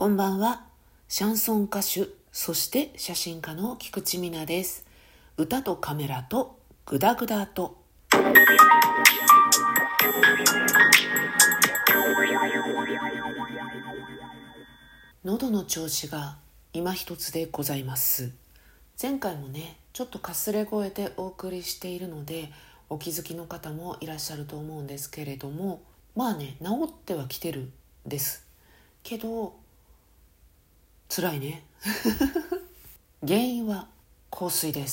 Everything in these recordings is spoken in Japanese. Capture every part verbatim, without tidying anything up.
こんばんは。シャンソン歌手、そして写真家の菊池美奈です。歌とカメラとグダグダと。喉の調子が今一つでございます。前回もね、ちょっとかすれ声でお送りしているので、お気づきの方もいらっしゃると思うんですけれども、まあね、治ってはきてるんですけど、辛いね原因は香水です。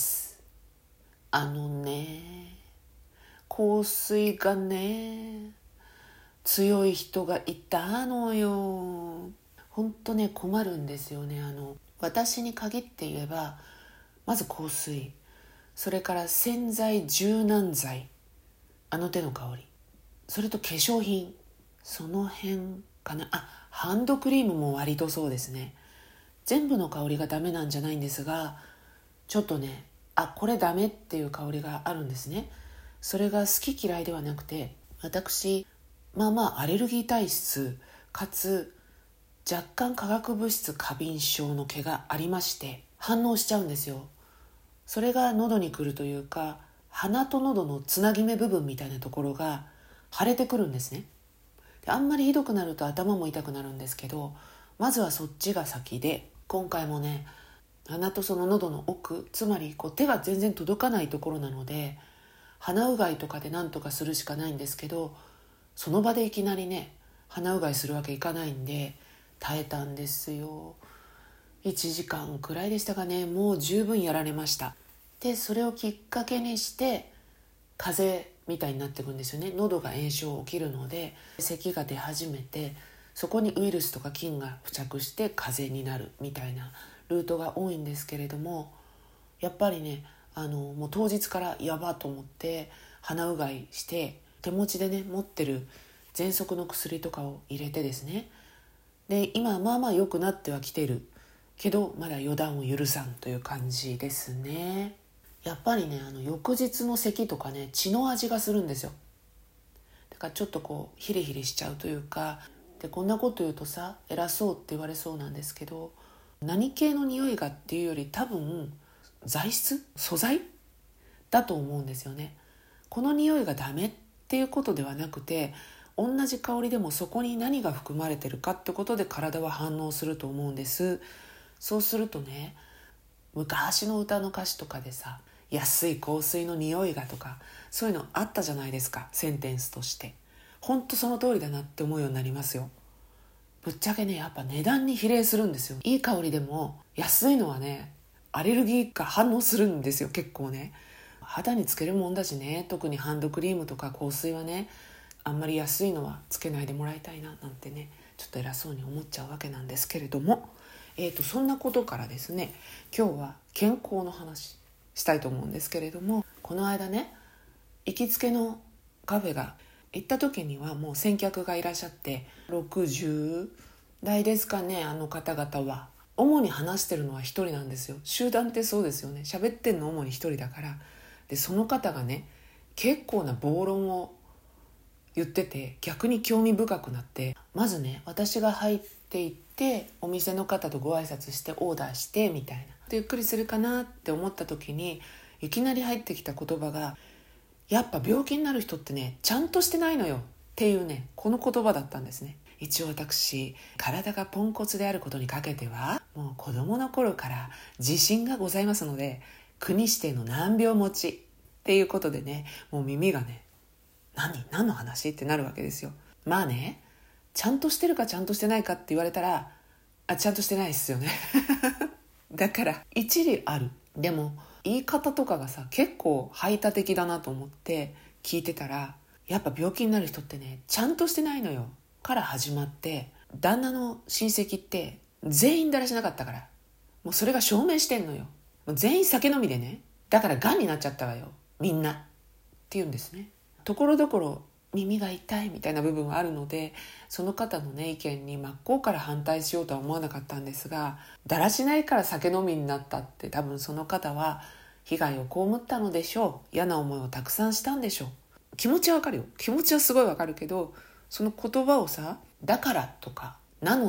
あのね香水がね強い人がいたのよ。ほんとね困るんですよね。あの私に限って言えば、まず香水、それから洗剤、柔軟剤、あの手の香り、それと化粧品、その辺かな。あ、ハンドクリームも割とそうですね。全部の香りがダメなんじゃないんですが、ちょっとね、あ、これダメっていう香りがあるんですね。それが好き嫌いではなくて、私まあまあアレルギー体質かつ若干化学物質過敏症の毛がありまして、反応しちゃうんですよ。それが喉に来るというか、鼻と喉のつなぎ目部分みたいなところが腫れてくるんですね。であんまりひどくなると頭も痛くなるんですけど、まずはそっちが先で、今回もね、鼻とその喉の奥、つまりこう手が全然届かないところなので、鼻うがいとかで何とかするしかないんですけど、その場でいきなりね鼻うがいするわけいかないんで耐えたんですよ。いちじかんくらいでしたかね。もう十分やられました。でそれをきっかけにして風邪みたいになっていくんですよね。喉が炎症起きるので咳が出始めて、そこにウイルスとか菌が付着して風邪になるみたいなルートが多いんですけれども、やっぱりねあのもう当日からやばと思って鼻うがいして、手持ちでね持ってる喘息の薬とかを入れてですね、で今まあまあ良くなってはきてるけど、まだ予断を許さんという感じですね。やっぱりねあの翌日の咳とかね血の味がするんですよ。だからちょっとこうヒリヒリしちゃうというか、でこんなこと言うとさ偉そうって言われそうなんですけど、何系の匂いがっていうより多分材質素材だと思うんですよね。この匂いがダメっていうことではなくて、同じ香りでもそこに何が含まれてるかってことで体は反応すると思うんです。そうするとね、昔の歌の歌詞とかでさ、安い香水の匂いがとかそういうのあったじゃないですか、センテンスとして。ほんとその通りだなって思うようになりますよ。ぶっちゃけねやっぱ値段に比例するんですよ。いい香りでも安いのはねアレルギーが反応するんですよ、結構ね。肌につけるもんだしね、特にハンドクリームとか香水はね、あんまり安いのはつけないでもらいたいななんてね、ちょっと偉そうに思っちゃうわけなんですけれども、えーとそんなことからですね、今日は健康の話したいと思うんですけれども、この間ね行きつけのカフェが、行った時にはもう先客がいらっしゃって、ろくじゅう代ですかね。あの方々は主に話してるのは一人なんですよ。集団ってそうですよね、喋ってんの主に一人だから。でその方がね結構な暴論を言ってて、逆に興味深くなって、まずね私が入っていってお店の方とご挨拶してオーダーしてみたいな、ゆっくりするかなって思った時に、いきなり入ってきた言葉が、やっぱ病気になる人ってねちゃんとしてないのよっていうね、この言葉だったんですね。一応私体がポンコツであることにかけてはもう子供の頃から自信がございますので、国指定の難病持ちっていうことでね、もう耳がね何何の話ってなるわけですよ。まあね、ちゃんとしてるかちゃんとしてないかって言われたら、あちゃんとしてないですよねだから一理ある。でも言い方とかがさ結構排他的だなと思って聞いてたら、やっぱ病気になる人ってねちゃんとしてないのよから始まって、旦那の親戚って全員だらしなかったから、もうそれが証明してんのよ。もう全員酒飲みでね、だから癌になっちゃったわよみんなって言うんですね。ところどころ耳が痛いみたいな部分はあるので、その方のね意見に真っ向から反対しようとは思わなかったんですが、だらしないから酒飲みになったって、多分その方は被害を被ったのでしょう。嫌な思いをたくさんしたんでしょう。気持ちはわかるよ、気持ちはすごいわかるけど、その言葉をさ、だからとかなのでと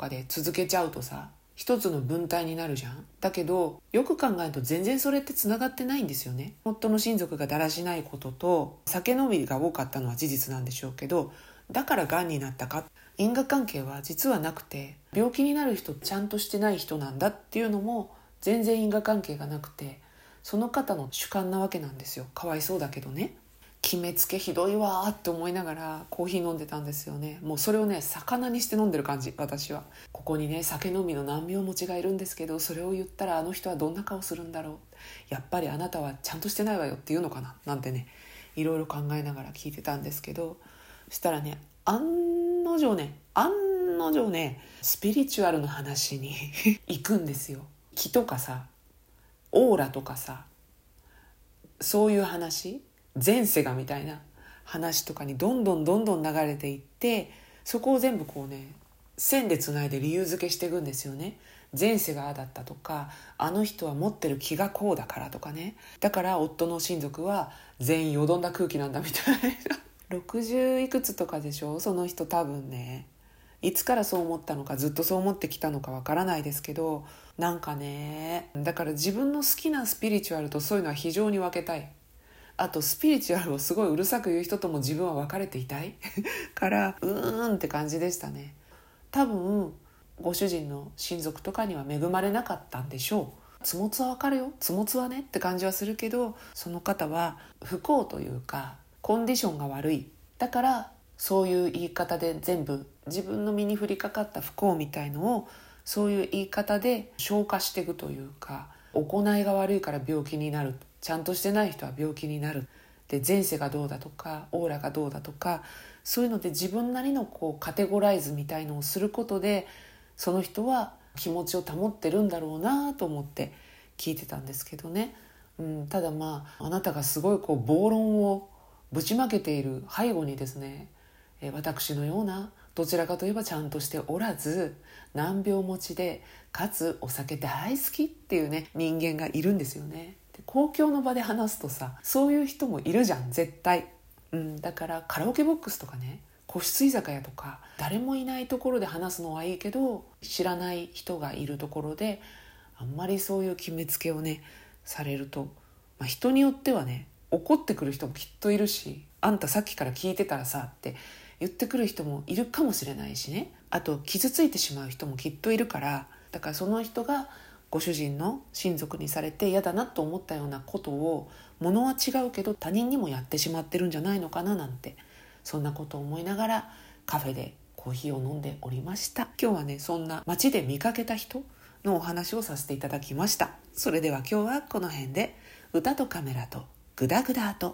かで続けちゃうとさ、一つの文体になるじゃん。だけどよく考えると全然それってつながってないんですよね。夫の親族がだらしないことと酒飲みが多かったのは事実なんでしょうけど、だからがんになったか、因果関係は実はなくて、病気になる人ちゃんとしてない人なんだっていうのも全然因果関係がなくて、その方の主観なわけなんですよ。かわいそうだけどね。決めつけひどいわーって思いながらコーヒー飲んでたんですよね。もうそれをね魚にして飲んでる感じ。私はここにね酒飲みの難病持ちがいるんですけど、それを言ったらあの人はどんな顔するんだろう、やっぱりあなたはちゃんとしてないわよって言うのかななんてね、いろいろ考えながら聞いてたんですけど、そしたらね案の定ね案の定ねスピリチュアルの話に行くんですよ。気とかさ、オーラとかさ、そういう話、前世がみたいな話とかにどんどんどんどん流れていって、そこを全部こうね線でつないで理由付けしていくんですよね。前世がああだったとか、あの人は持ってる気がこうだからとかね、だから夫の親族は全員よどんだ空気なんだみたいなろくじゅういくつとかでしょ、その人多分ね。いつからそう思ったのか、ずっとそう思ってきたのかわからないですけど、なんかね、だから自分の好きなスピリチュアルとそういうのは非常に分けたい。あとスピリチュアルをすごいうるさく言う人とも自分は別れていたいからうーんって感じでしたね。多分ご主人の親族とかには恵まれなかったんでしょう。つもつはわかるよ、つもつはねって感じはするけど、その方は不幸というかコンディションが悪い、だからそういう言い方で全部自分の身に降りかかった不幸みたいのをそういう言い方で消化していくというか、行いが悪いから病気になる、ちゃんとしてない人は病気になる、で前世がどうだとかオーラがどうだとか、そういうので自分なりのこうカテゴライズみたいのをすることで、その人は気持ちを保ってるんだろうなと思って聞いてたんですけどね、うん、ただまああなたがすごいこう暴論をぶちまけている背後にですね、え私のようなどちらかといえばちゃんとしておらず難病持ちでかつお酒大好きっていうね人間がいるんですよね。で公共の場で話すとさ、そういう人もいるじゃん絶対、うん、だからカラオケボックスとかね、個室居酒屋とか誰もいないところで話すのはいいけど、知らない人がいるところであんまりそういう決めつけをねされると、まあ、人によってはね怒ってくる人もきっといるし、あんたさっきから聞いてたらさって言ってくる人もいるかもしれないしね、あと傷ついてしまう人もきっといるから、だからその人がご主人の親族にされて嫌だなと思ったようなことを、ものは違うけど他人にもやってしまってるんじゃないのかななんて、そんなことを思いながらカフェでコーヒーを飲んでおりました。今日はねそんな街で見かけた人のお話をさせていただきました。それでは今日はこの辺で、歌とカメラとグダグダと